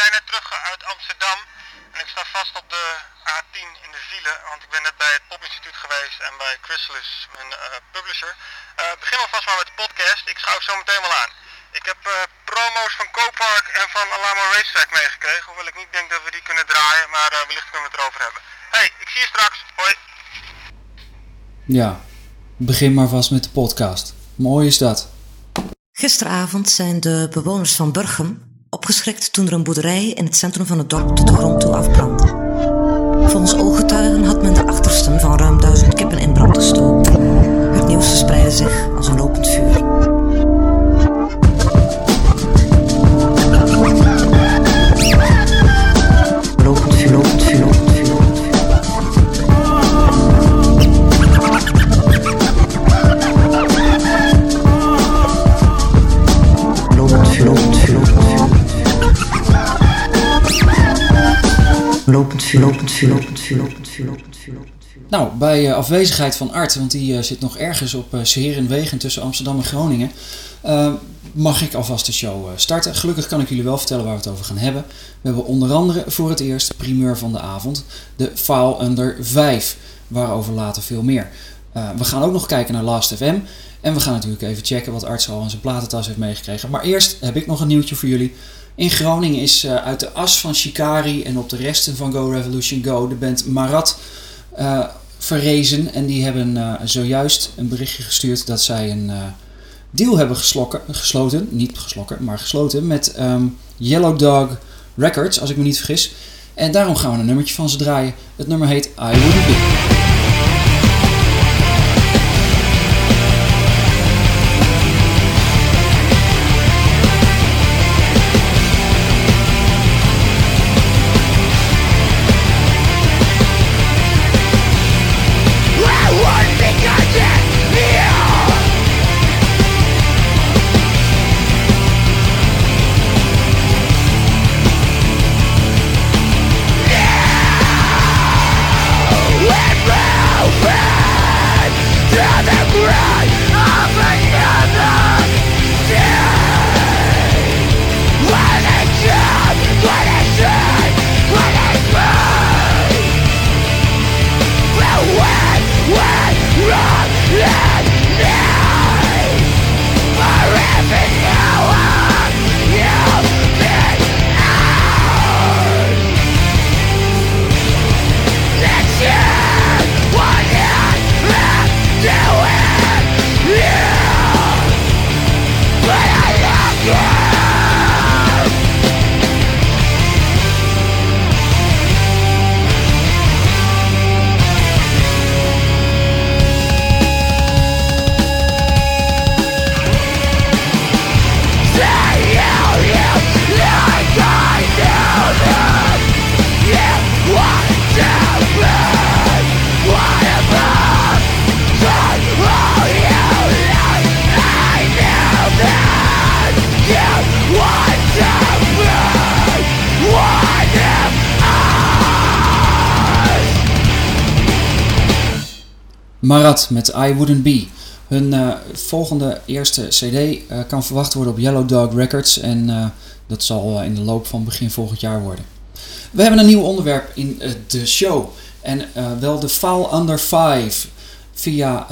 net terug uit Amsterdam en ik sta vast op de A10 in de file, want ik ben net bij het Popinstituut geweest en bij Chrysalis, mijn publisher. Begin alvast maar met de podcast, ik schuif zo meteen wel aan. Ik heb promo's van Copark en van Alamo Racetrack meegekregen, hoewel ik niet denk dat we die kunnen draaien, maar wellicht kunnen we het erover hebben. Hey, ik zie je straks, hoi! Ja, begin maar vast met de podcast. Mooi is dat. Gisteravond zijn de bewoners van Burgum opgeschrikt toen er een boerderij in het centrum van het dorp tot de grond toe afbrandde. Volgens ooggetuigen had men de achtersten van ruim 1000 kippen in brand gestoken. Het nieuws verspreidde zich als een lopend vuur. Lopend vuur, lopend vuur, lopend vuur, lopend vuur. Lopend vuur, lopend vuur, lopend vuur, lopend vuur, lopend vuur. Nou, bij afwezigheid van Art, want die zit nog ergens op Seherenwegen tussen Amsterdam en Groningen, mag ik alvast de show starten. Gelukkig kan ik jullie wel vertellen waar we het over gaan hebben. We hebben onder andere voor het eerst primeur van de avond, de File Under 5, waarover later veel meer. We gaan ook nog kijken naar Last FM en we gaan natuurlijk even checken wat Art al in zijn platentas heeft meegekregen. Maar eerst heb ik nog een nieuwtje voor jullie. In Groningen is uit de as van Shikari en op de resten van Go Revolution Go de band Marat verrezen. En die hebben zojuist een berichtje gestuurd dat zij een deal hebben gesloten met Yellow Dog Records, als ik me niet vergis. En daarom gaan we een nummertje van ze draaien. Het nummer heet I Wouldn't Be. Marat met I Wouldn't Be. Hun volgende eerste cd kan verwacht worden op Yellow Dog Records en dat zal in de loop van begin volgend jaar worden. We hebben een nieuw onderwerp in de show en wel de File Under 5 via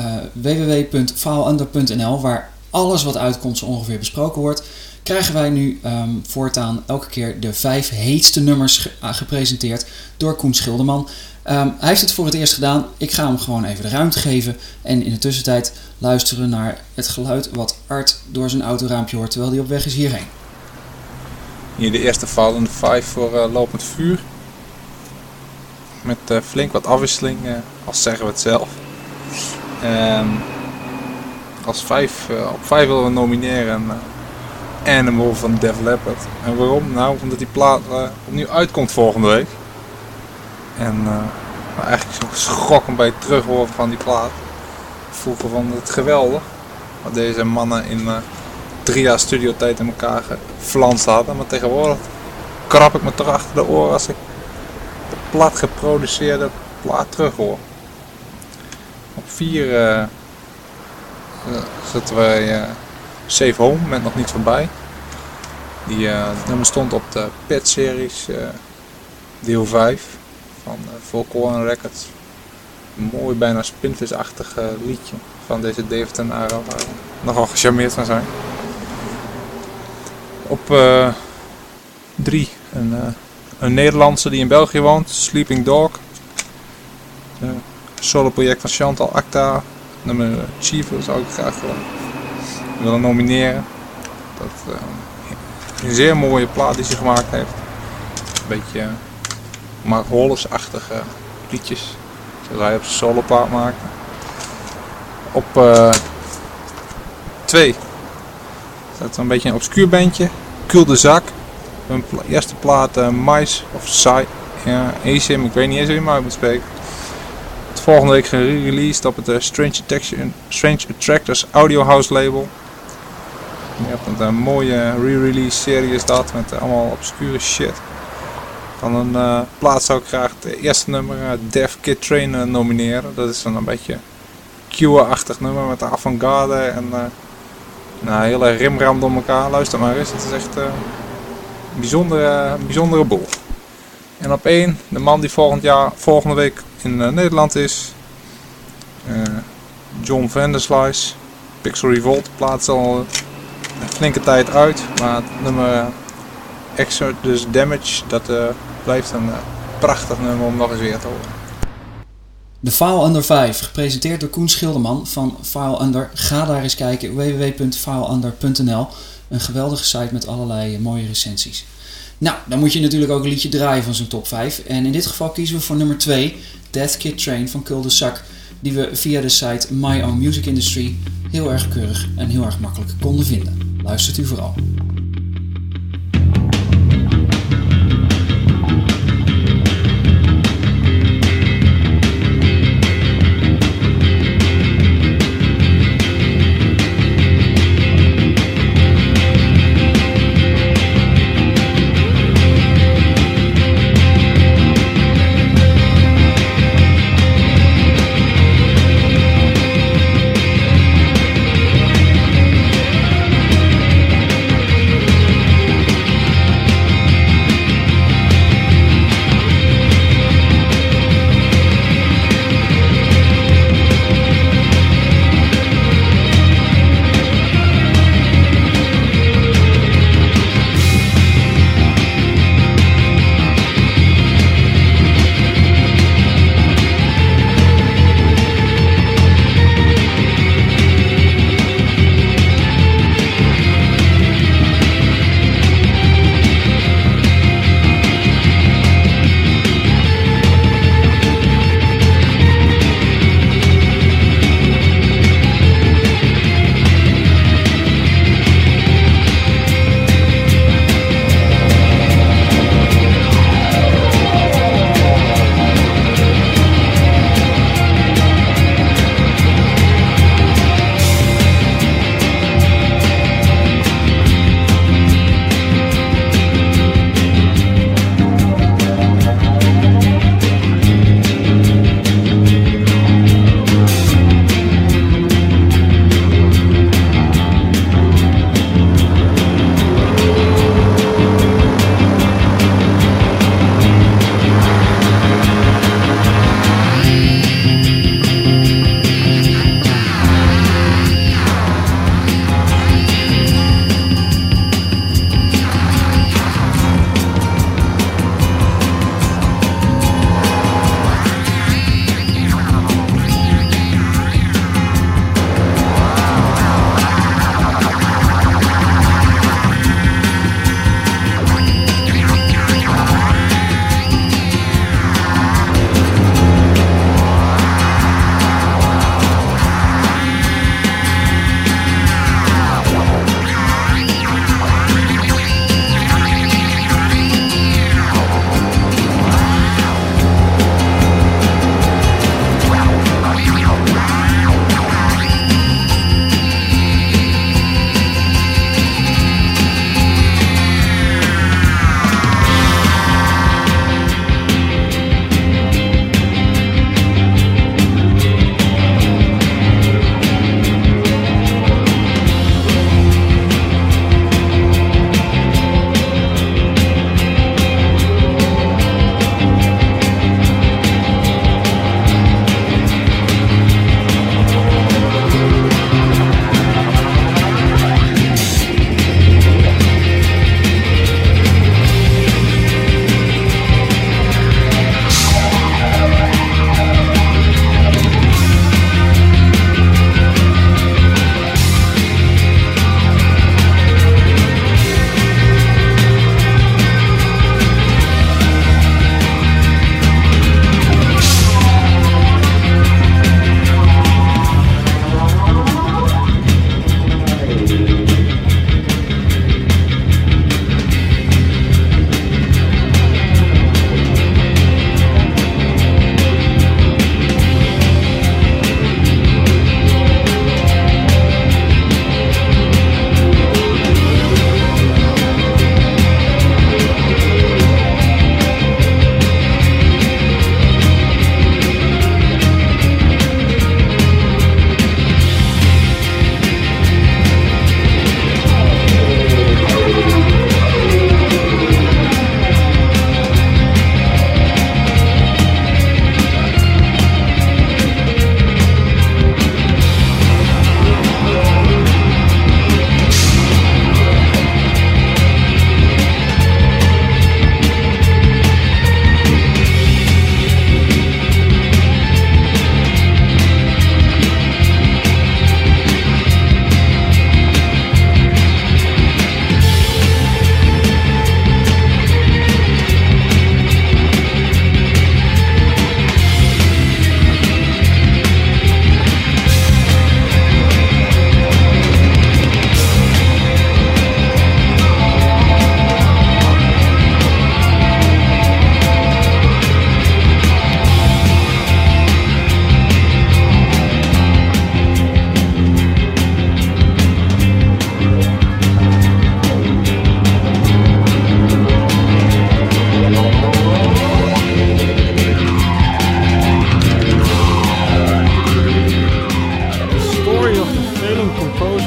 www.fileunder.nl, waar alles wat uitkomt zo ongeveer besproken wordt. Krijgen wij nu voortaan elke keer de 5 heetste nummers gepresenteerd door Koen Schilderman. Hij heeft het voor het eerst gedaan. Ik ga hem gewoon even de ruimte geven. En in de tussentijd luisteren we naar het geluid wat Art door zijn autoraampje hoort terwijl hij op weg is hierheen. Hier de eerste File Under 5 voor lopend vuur. Met flink wat afwisseling, als zeggen we het zelf. Op 5 willen we nomineren Animal van Def Leppard. En waarom? Nou, omdat die plaat opnieuw uitkomt volgende week. En eigenlijk schrokken bij het terughoren van die plaat. Vroeger vond het geweldig. Wat deze mannen in 3 jaar studiotijd in elkaar geflanst hadden. Maar tegenwoordig krap ik me toch achter de oren als ik de plat geproduceerde plaat terughoor. Op 4 zetten wij Safe Home met Nog Niet Voorbij. Het nummer stond op de Pet-series deel 5 van Volkoren Records. Een mooi, bijna Spinvis-achtig liedje van deze David en Aro, waar we nogal gecharmeerd van zijn. Op 3 een Nederlandse die in België woont, Sleeping Dog. Een solo project van Chantal Acta, nummer Chief, zou ik graag willen nomineren. Dat een zeer mooie plaat die ze gemaakt heeft. Een beetje Mark Hollis-achtige liedjes, zoals hij op zijn solo plaat maakte. Op 2 staat een beetje een obscuur bandje, Cul de Sac. Hun eerste plaat Mais of Sai, ja, ASIM, ik weet niet eens hoe je hem uit moet spreken. Het volgende week gereleased op het Strange Attractors Audio House label. Je hebt een mooie re-release serie is dat, met allemaal obscure shit. Van een plaat zou ik graag het eerste nummer Deaf Kid Train nomineren. Dat is een beetje Cure-achtig nummer met avant-garde en heel erg rimram door elkaar. Luister maar eens, het is echt een bijzondere boel. En op 1, de man die volgende week in Nederland is, John Vanderslice, Pixel Revolt, plaatst al een flinke tijd uit, maar het nummer Exodus Damage, dat blijft een prachtig nummer om nog eens weer te horen. De File Under 5, gepresenteerd door Koen Schilderman van File Under. Ga daar eens kijken, www.fileunder.nl. Een geweldige site met allerlei mooie recensies. Nou, dan moet je natuurlijk ook een liedje draaien van zo'n top 5. En in dit geval kiezen we voor nummer 2, Death Kid Train van Cul de Sac, die we via de site My Own Music Industry heel erg keurig en heel erg makkelijk konden vinden. Luistert u vooral.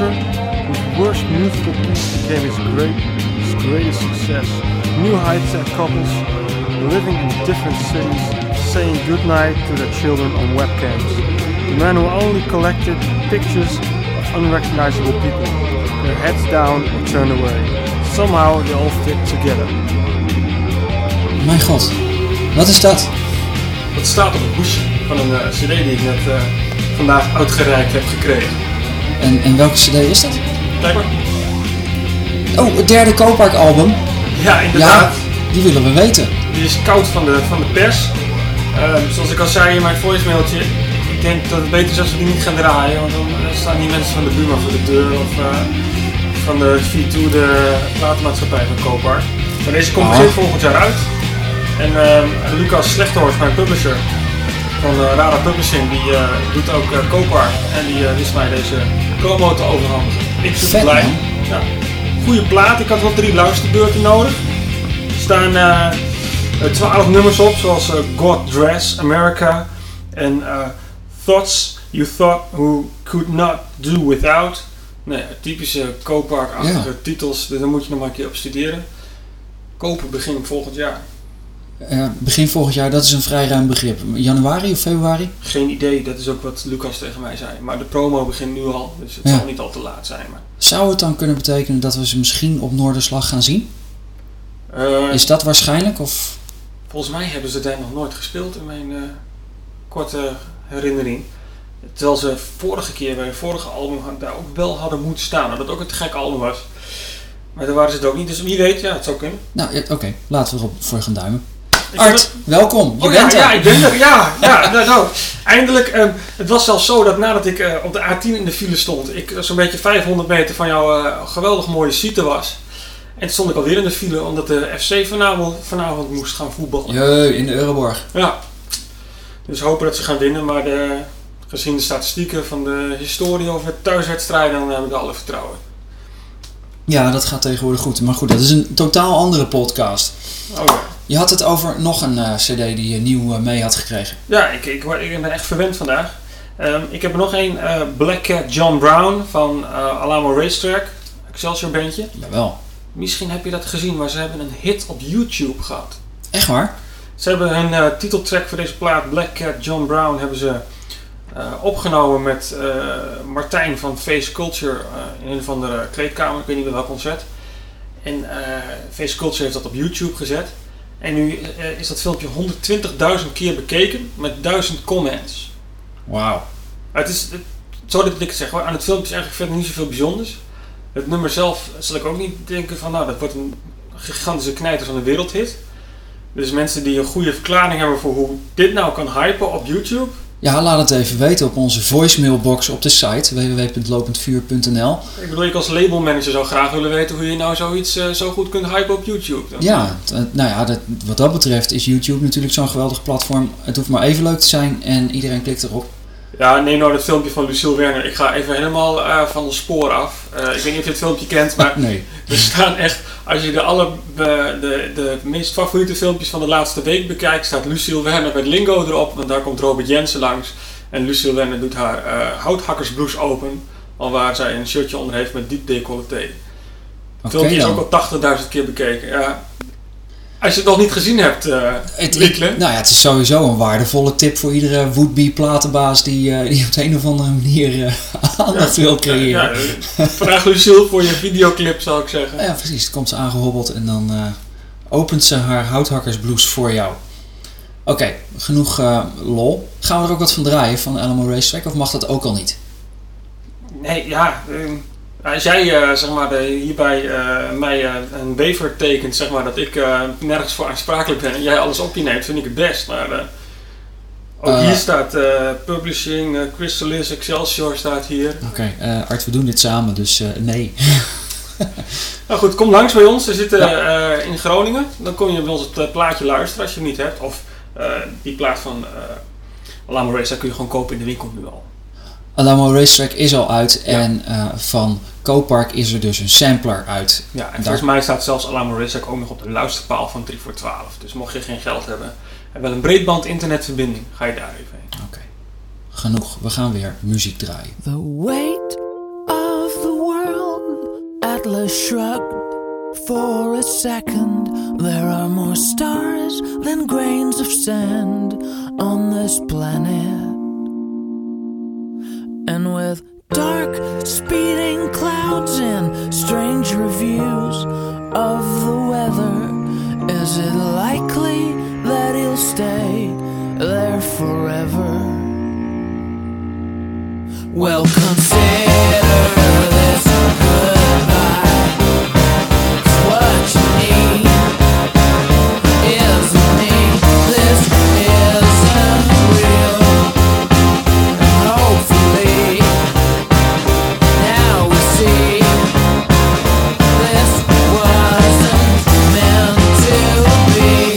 Publisher, whose worst musical piece became his greatest success. New heights and couples living in different cities, saying goodnight to their children on webcams. The man who only collected pictures of unrecognizable people, their heads down or turned away. Somehow they all fit together. Mijn god, wat is dat? Dat staat op het hoesje van een cd die ik net vandaag uitgereikt heb gekregen. En welke cd is dat? Kijk maar. Oh, het derde Copark album. Ja, inderdaad. Ja, die willen we weten. Die is koud van de pers. Zoals ik al zei in mijn voicemailtje, ik denk dat het beter is als we die niet gaan draaien, want dan staan die mensen van de buurman voor de deur of van de V2, de platenmaatschappij van Copark. Maar deze komt begin volgend jaar uit. En Lucas Slechthorst, mijn publisher van Rara Publishing, die doet ook Copark en die wist mij deze promo te overhandigen. Ik super blij. Ja, goede plaat, ik had wel 3 luisterbeurten nodig. Er staan 12 nummers op, zoals God Dress America en Thoughts You Thought Who Could Not Do Without. Nee, typische Copark-achtige titels, dus daar moet je nog maar een keer op studeren. Kopen begin volgend jaar. Begin volgend jaar, dat is een vrij ruim begrip. Januari of februari? Geen idee, dat is ook wat Lucas tegen mij zei. Maar de promo begint nu al, dus het zal niet al te laat zijn. Maar. Zou het dan kunnen betekenen dat we ze misschien op Noorderslag gaan zien? Is dat waarschijnlijk? Of? Volgens mij hebben ze daar nog nooit gespeeld in mijn korte herinnering. Terwijl ze vorige keer bij het vorige album daar ook wel hadden moeten staan. Dat ook een te gek album was. Maar daar waren ze het ook niet, dus wie weet, ja, het zou kunnen. Nou, oké. Laten we ervoor gaan duimen. Art, welkom. Je bent er. Ja, ik ben er. Ja, nou, eindelijk. Het was zelfs zo dat nadat ik op de A10 in de file stond, ik zo'n beetje 500 meter van jouw geweldig mooie site was. En toen stond ik alweer in de file, omdat de FC vanavond moest gaan voetballen. Jee, in de Euroborg. Ja. Dus hopen dat ze gaan winnen, maar gezien de statistieken van de historie over thuiswedstrijden, dan heb ik alle vertrouwen. Ja, dat gaat tegenwoordig goed. Maar goed, dat is een totaal andere podcast. Oh ja. Je had het over nog een cd die je nieuw mee had gekregen. Ja, ik ben echt verwend vandaag. Ik heb er nog een, Black Cat John Brown van Alamo Racetrack, Excelsior bandje. Jawel. Misschien heb je dat gezien, maar ze hebben een hit op YouTube gehad. Echt waar? Ze hebben hun titeltrack voor deze plaat, Black Cat John Brown, hebben ze opgenomen met Martijn van Face Culture in een van de kleedkamer, ik weet niet meer welk concert. En Face Culture heeft dat op YouTube gezet. En nu is dat filmpje 120.000 keer bekeken met 1000 comments. Wauw. Zo dat ik het zeg hoor, aan het filmpje is eigenlijk verder niet zoveel bijzonders. Het nummer zelf zal ik ook niet denken van nou dat wordt een gigantische knijter van een wereldhit. Dus mensen die een goede verklaring hebben voor hoe dit nou kan hypen op YouTube. Ja, laat het even weten op onze voicemailbox op de site www.lopendvuur.nl. Ik bedoel, ik als labelmanager zou graag willen weten hoe je nou zoiets zo goed kunt hypen op YouTube. Ja, wat dat betreft is YouTube natuurlijk zo'n geweldig platform. Het hoeft maar even leuk te zijn en iedereen klikt erop. Ja, neem nou dat filmpje van Lucille Werner. Ik ga even helemaal van het spoor af. Ik weet niet of je het filmpje kent, maar nee. Er staan echt, als je de meest favoriete filmpjes van de laatste week bekijkt, staat Lucille Werner met Lingo erop, want daar komt Robert Jensen langs. En Lucille Werner doet haar houthakkersblouse open, alwaar zij een shirtje onder heeft met diep decolleté. Het filmpje is ook al 80.000 keer bekeken. Ja. Als je het nog niet gezien hebt, het is sowieso een waardevolle tip voor iedere would-be platenbaas die op de een of andere manier aandacht wil creëren. Vraag Lucille voor je videoclip, zou ik zeggen. Ja, precies. Dan komt ze aangehobbeld en dan opent ze haar houthakkersblouse voor jou. Oké, genoeg lol. Gaan we er ook wat van draaien van Alamo Racetrack of mag dat ook al niet? Nee, ja... Als jij hierbij mij een waiver tekent, zeg maar, dat ik nergens voor aansprakelijk ben en jij alles op je neemt, vind ik het best. Maar ook hier staat Publishing, Chrysalis, Excelsior staat hier. Oké, Art, we doen dit samen, dus nee. Nou goed, kom langs bij ons. We zitten in Groningen. Dan kon je bij ons het plaatje luisteren als je het niet hebt. Of die plaat van Alamo Racetrack kun je gewoon kopen in de winkel nu al. Alamo Racetrack is al uit en van Copark is er dus een sampler uit. Ja, en volgens mij staat zelfs Alamo Racetrack ook nog op de luisterpaal van 3 voor 12. Dus mocht je geen geld hebben en wel een breedband internetverbinding, ga je daar even heen. Oké. Genoeg. We gaan weer muziek draaien. The weight of the Atlas shrugged for a second. There are more stars than grains of sand on this planet. And with dark speeding clouds and strange reviews of the weather, is it likely that he'll stay there forever? Well, consider this goodbye. 'Cause what you need is me. This isn't real. Hopefully, now we see this wasn't meant to be.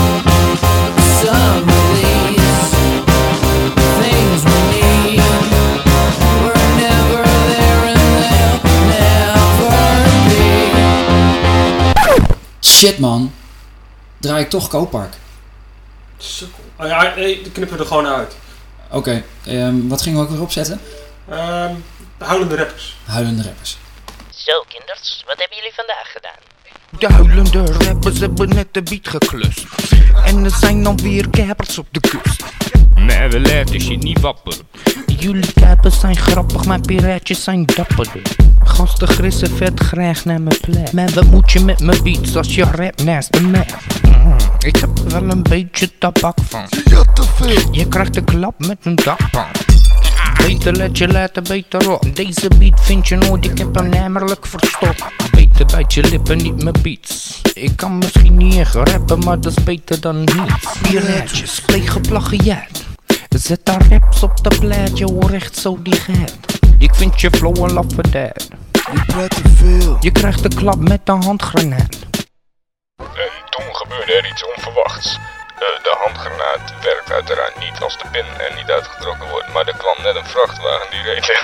Some of these things we need were never there and they'll never be. Shit man, draai ik toch Kooppark. Sukkel. Oh ja, nee, die knippen we er gewoon uit. Oké, wat gingen we ook weer opzetten? De huilende rappers. Huilende rappers. Zo kinders, wat hebben jullie vandaag gedaan? De huilende rappers hebben net de beat geklust. En er zijn dan weer kapers op de kust. Maar we laten shit niet wapperen. Jullie kapers zijn grappig, maar piraatjes zijn dapperder. Gasten grissen vet graag naar mijn plek. Maar wat moet je met mijn beats als je rap naast de map? Ik heb er wel een beetje tabak van. Ja, te veel. Je krijgt een klap met een dakpan. Beter let je laten beter op. Deze beat vind je nooit, ik heb hem namelijk verstopt. Beter bijt je lippen, niet mijn beats. Ik kan misschien niet echt rappen, maar dat is beter dan niets. Piraatjes, plegen plagiaat. Zet daar raps op de plaatje, hoor echt zo die gaat. Ik vind je flow een laffe dad. Je praat te veel. Je krijgt een klap met een handgranaat. En toen gebeurde er iets onverwachts. De handgranaat werkt uiteraard niet als de pin er niet uitgetrokken wordt, maar er kwam net een vrachtwagen die reed weg.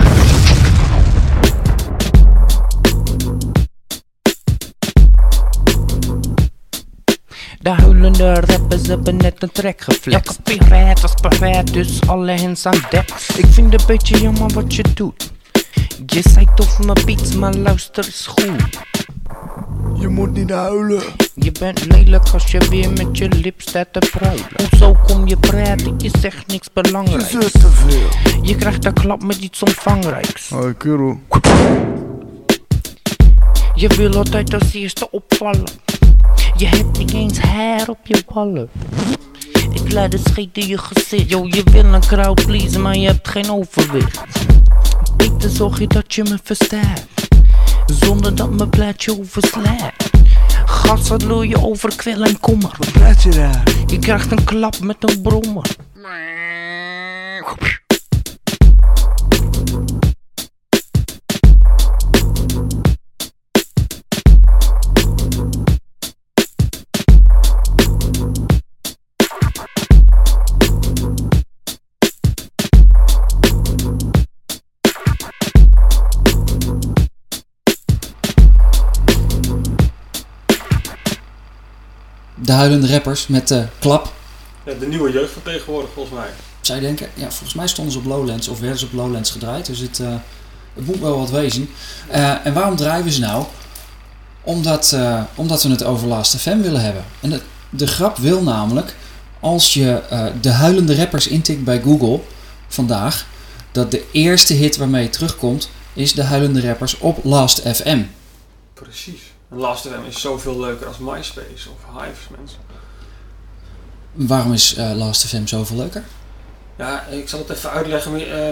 De huilende rappers hebben net een track geflext. Elke piraat was paraat, dus alle hens aan dek. Ik vind het een beetje jammer wat je doet. Je zei tof mijn beats, maar luister eens goed. Je moet niet huilen. Je bent lelijk als je weer met je lip staat te pruilen. Hoezo kom je praten, je zegt niks belangrijks. Je zegt te veel. Je krijgt een klap met iets omvangrijks. Hoi kerel. Je wil altijd als eerste opvallen. Je hebt niet eens haar op je ballen. Ik laat het scheet in je gezicht. Yo, je wil een crowd pleasen, maar je hebt geen overwicht. Beter zorg je dat je me verstaat, zonder dat mijn plaatje overslaat. Gas, wat wil je over kwel en kommer? Wat praat je daar? Je krijgt een klap met een brommer. De huilende rappers met de klap. Ja, de nieuwe jeugd van tegenwoordig volgens mij. Zij denken, ja, volgens mij stonden ze op Lowlands of werden ze op Lowlands gedraaid. Dus het moet wel wat wezen. En waarom draaien we ze nou? Omdat we het over Last.fm willen hebben. En de grap wil namelijk, als je de huilende rappers intikt bij Google vandaag, dat de eerste hit waarmee je terugkomt is de huilende rappers op Last.fm. Precies. En Last.fm is zoveel leuker als MySpace of Hives, mensen. Waarom is Last.fm zoveel leuker? Ja, ik zal het even uitleggen.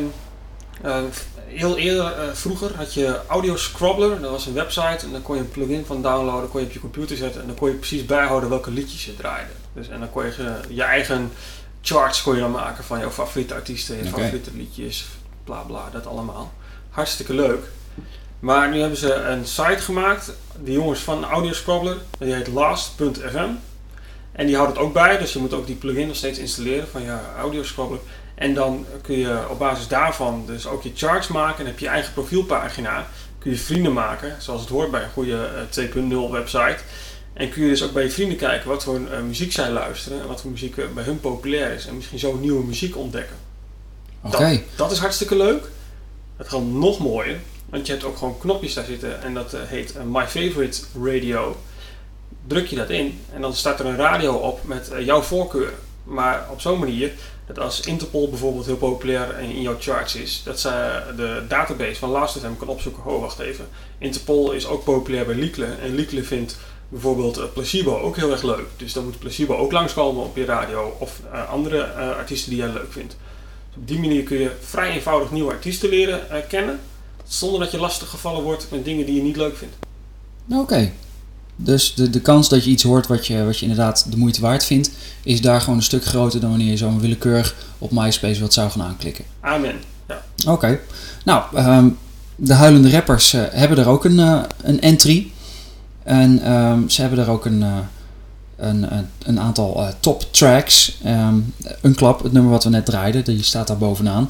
Heel eerder, vroeger had je Audio Scrobbler, dat was een website en daar kon je een plugin van downloaden, kon je op je computer zetten en dan kon je precies bijhouden welke liedjes je draaide. Dus, en dan kon je je eigen charts kon je dan maken van jouw favoriete artiesten, je favoriete liedjes, bla bla, dat allemaal. Hartstikke leuk. Maar nu hebben ze een site gemaakt, die jongens van Audio Scrobbler, die heet Last.fm. En die houdt het ook bij, dus je moet ook die plugin nog steeds installeren van je Audio Scrobbler. En dan kun je op basis daarvan dus ook je charts maken en heb je eigen profielpagina. Kun je vrienden maken, zoals het hoort bij een goede 2.0 website. En kun je dus ook bij je vrienden kijken wat voor muziek zij luisteren en wat voor muziek bij hun populair is. En misschien zo nieuwe muziek ontdekken. Oké. Dat is hartstikke leuk. Het gaat nog mooier. Want je hebt ook gewoon knopjes daar zitten en dat heet My Favorite Radio. Druk je dat in en dan staat er een radio op met jouw voorkeur. Maar op zo'n manier dat als Interpol bijvoorbeeld heel populair in jouw charts is, dat ze de database van Last.fm kan opzoeken. Oh, wacht even. Interpol is ook populair bij Liekle en Liekle vindt bijvoorbeeld Placebo ook heel erg leuk. Dus dan moet Placebo ook langskomen op je radio of andere artiesten die jij leuk vindt. Dus op die manier kun je vrij eenvoudig nieuwe artiesten leren kennen, zonder dat je lastig gevallen wordt met dingen die je niet leuk vindt. Oké. Dus de kans dat je iets hoort wat je inderdaad de moeite waard vindt, is daar gewoon een stuk groter dan wanneer je zo'n willekeurig op MySpace wat zou gaan aanklikken. Amen. Ja. Oké. Nou, de Huilende Rappers hebben er ook een entry. En ze hebben er ook een aantal top tracks. Unklap, het nummer wat we net draaiden, die staat daar bovenaan.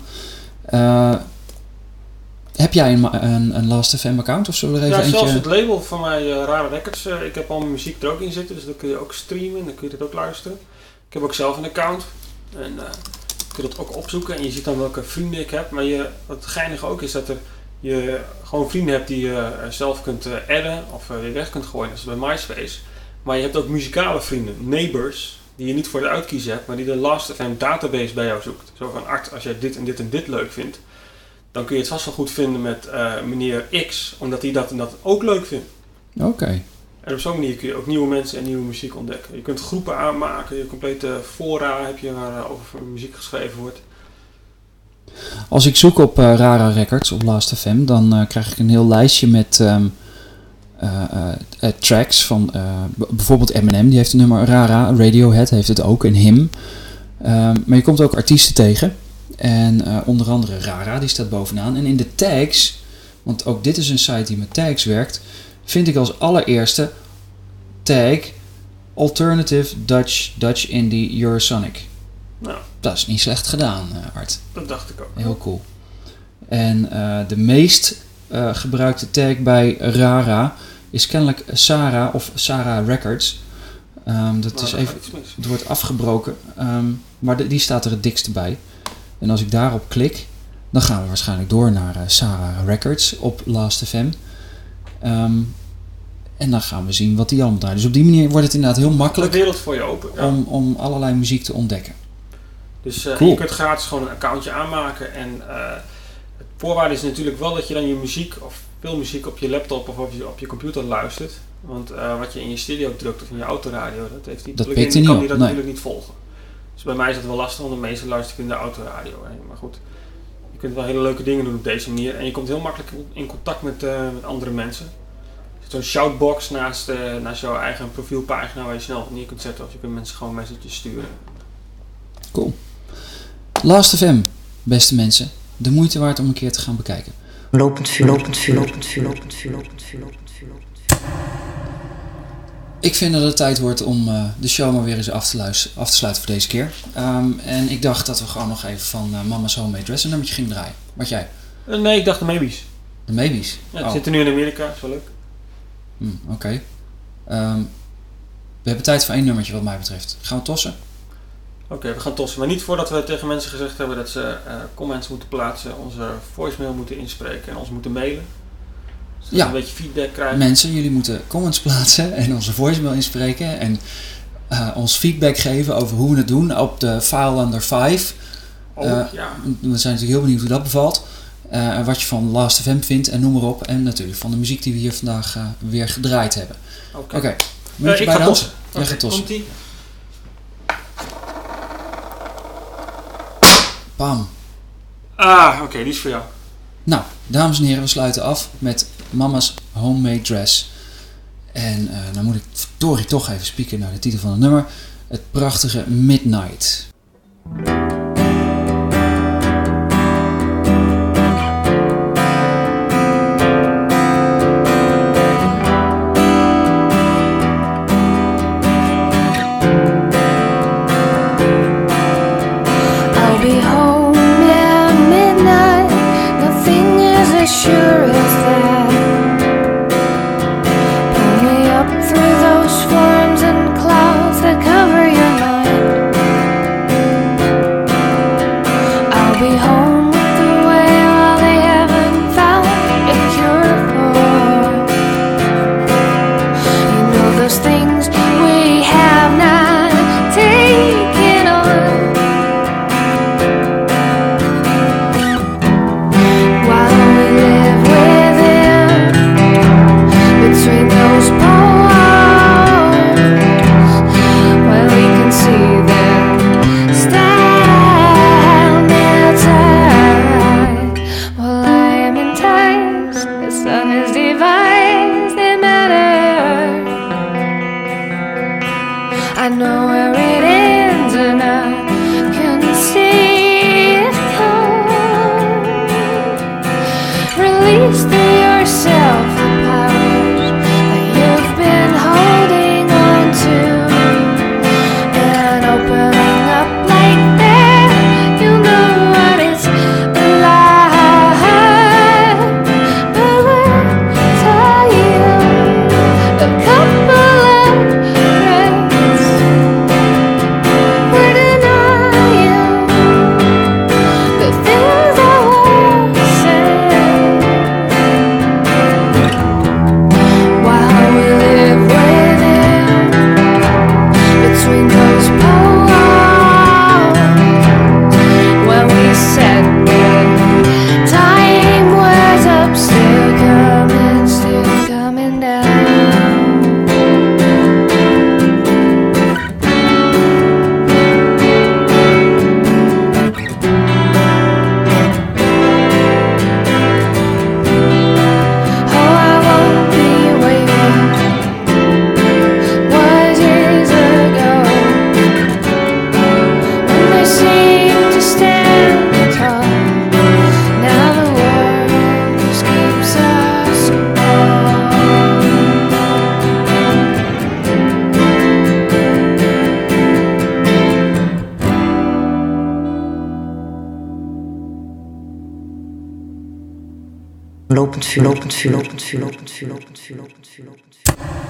Heb jij een Last.fm account of zullen we er even eentje... zelfs het label van mij, Rare Records. Ik heb al mijn muziek er ook in zitten, dus dan kun je ook streamen, dan kun je dat ook luisteren. Ik heb ook zelf een account en kun je dat ook opzoeken en je ziet dan welke vrienden ik heb. Maar wat geinige ook is dat je gewoon vrienden hebt die je zelf kunt adden of weer weg kunt gooien, dat is bij MySpace. Maar je hebt ook muzikale vrienden, neighbors, die je niet voor de uitkiezen hebt, maar die de Last.fm database bij jou zoekt. Zo van, Art, als jij dit en dit en dit leuk vindt, dan kun je het vast wel goed vinden met meneer X, omdat hij dat en dat ook leuk vindt. Oké. En op zo'n manier kun je ook nieuwe mensen en nieuwe muziek ontdekken. Je kunt groepen aanmaken, je complete fora heb je waar over muziek geschreven wordt. Als ik zoek op Rara Records op Last.fm, dan krijg ik een heel lijstje met tracks van bijvoorbeeld Eminem, die heeft een nummer. Rara, Radiohead heeft het ook, en Him. Maar je komt ook artiesten tegen. En onder andere Rara, die staat bovenaan. En in de tags, want ook dit is een site die met tags werkt, vind ik als allereerste tag Alternative Dutch Indie Eurosonic. Nou, dat is niet slecht gedaan, Art. Dat dacht ik ook. Heel cool. En de meest gebruikte tag bij Rara is kennelijk Sarah of Sarah Records. Dat is even, het wordt afgebroken, maar die staat er het dikste bij. En als ik daarop klik, dan gaan we waarschijnlijk door naar Sarah Records op Last.fm. En dan gaan we zien wat die allemaal draait. Dus op die manier wordt het inderdaad heel makkelijk de wereld voor je open, ja. om allerlei muziek te ontdekken. Dus cool. je kunt gratis gewoon een accountje aanmaken. En het voorwaarde is natuurlijk wel dat je dan je muziek of veel muziek op je laptop of op je computer luistert. Want wat je in je stereo drukt of in je autoradio, dat heeft die plugin, kan die dat natuurlijk niet volgen. Dus bij mij is dat wel lastig, want de meeste luister ik in de autoradio. Maar goed, je kunt wel hele leuke dingen doen op deze manier. En je komt heel makkelijk in contact met andere mensen. Er zit zo'n shoutbox naast jouw eigen profielpagina waar je snel neer kunt zetten. Of je kunt mensen gewoon messages sturen. Cool. Last.fm, beste mensen. De moeite waard om een keer te gaan bekijken. Lopend vuur, lopend vuur, lopend vuur, lopend vuur, lopend vuur, lopend vuur, lopend vuur. Ik vind dat het tijd wordt om de show maar weer eens af te sluiten voor deze keer. En ik dacht dat we gewoon nog even van Mama's Homemade Dress een nummertje gingen draaien. Wat jij? Nee, ik dacht de Maybes. De Maybes? Ja, die zitten nu in Amerika, is wel leuk. Oké. We hebben tijd voor één nummertje wat mij betreft. Gaan we tossen? Oké, we gaan tossen. Maar niet voordat we tegen mensen gezegd hebben dat ze comments moeten plaatsen, onze voicemail moeten inspreken en ons moeten mailen. Dus een beetje feedback krijgen. Mensen, jullie moeten comments plaatsen en onze voicemail inspreken en ons feedback geven over hoe we het doen op de File Under 5. We zijn natuurlijk heel benieuwd hoe dat bevalt. Wat je van Last.fm vindt en noem maar op. En natuurlijk van de muziek die we hier vandaag weer gedraaid hebben. Oké. Ik ga tossen. Jij gaat tossen. Komt-ie. Bam. Oké, die is voor jou. Nou, dames en heren, we sluiten af met Mama's Homemade Dress. En dan moet ik verdorie toch even spieken naar de titel van het nummer. Het prachtige Midnight. I'll be home with the way all they haven't found. If Lopend vuur, lopend vuur, lopend vuur, lopend vuur, lopend vuur, lopend vuur, lopend vuur.